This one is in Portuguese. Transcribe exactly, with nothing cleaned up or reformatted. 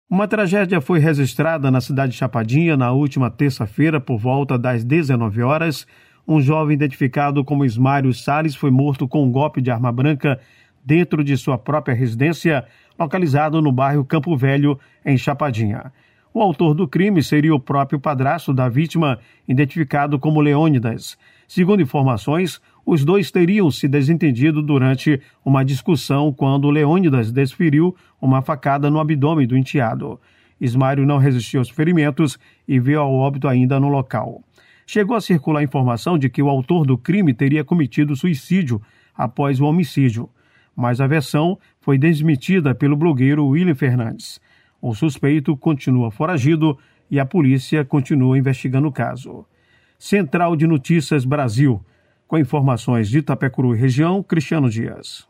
Uma tragédia foi registrada na cidade de Chapadinha na última terça-feira, por volta das dezenove horas. Um jovem identificado como Ismário Salles foi morto com um golpe de arma branca dentro de sua própria residência, localizado no bairro Campo Velho, em Chapadinha. O autor do crime seria o próprio padrasto da vítima, identificado como Leônidas. Segundo informações, os dois teriam se desentendido durante uma discussão quando Leônidas desferiu uma facada no abdômen do enteado. Ismário não resistiu aos ferimentos e veio ao óbito ainda no local. Chegou a circular a informação de que o autor do crime teria cometido suicídio após o homicídio, mas a versão foi desmentida pelo blogueiro William Fernandes. O suspeito continua foragido e a polícia continua investigando o caso. Central de Notícias Brasil. Com informações de Itapecuru e região, Cristiano Dias.